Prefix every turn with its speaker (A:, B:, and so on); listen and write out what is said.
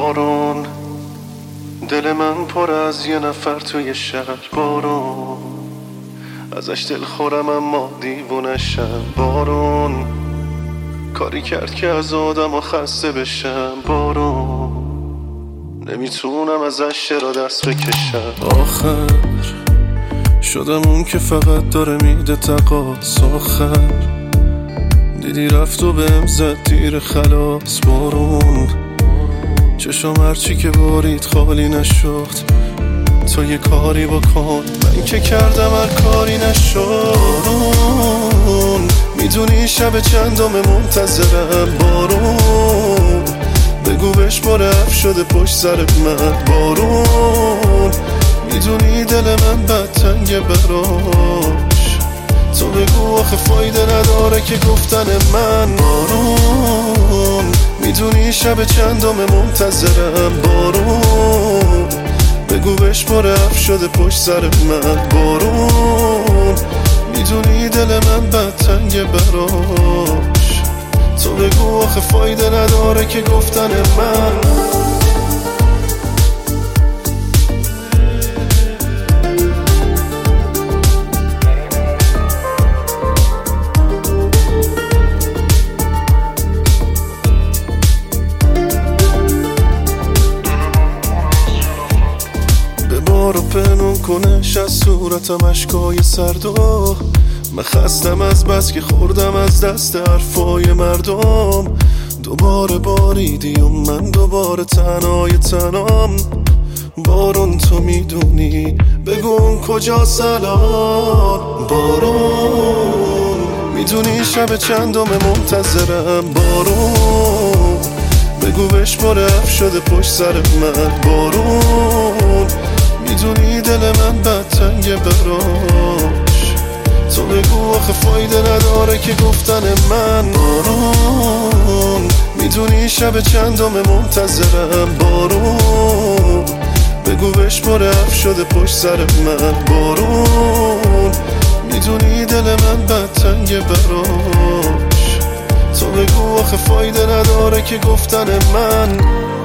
A: بارون، دل من پر از یه نفر توی شهر. بارون ازش دل خورم اما دیوونشم. بارون کاری کرد که از آدم خسته بشم. بارون نمیتونم ازش چرا دست بکشم. آخر شدم اون که فقط داره میده تقاص. آخر دیدی رفت و بهم زد تیر خلاص. بارون چشم هرچی که بارید خالی نشد. تو یه کاری بکن، من که کردم هر کاری نشد. بارون میدونی شب چندم منتظرم. بارون بگو بهش برف شده پشت سرت من. بارون میدونی دل من بدتنگه براش. تو بگو آخه فایده نداره که گفتن من. بارون میدونی شب چندم منتظرم. بارون بگو بهش برف شده پشت سرت من. بارون میدونی دل من بدتنگه براش. تو بگو آخه فایده نداره که گفتن من. بارو پنون کنش از صورتم اشکای سردو. من خستم از بس که خوردم از دست حرفای مردم. دوباره باریدی و من دوباره تنهای تنام. بارون تو میدونی بگو اون کجاست الان. بارون میدونی شب چندم منتظرم. بارون بگو بهش برف شده پشت سر من. بارون میدونی دل من بدتنگه براش. تو بگو آخه فایده نداره که گفتن من. بارون میدونی شب چندم منتظرم. بارون بگو بهش برف شده پشت سر من. بارون میدونی دل من بدتنگه براش. تو بگو آخه فایده نداره که گفتن من.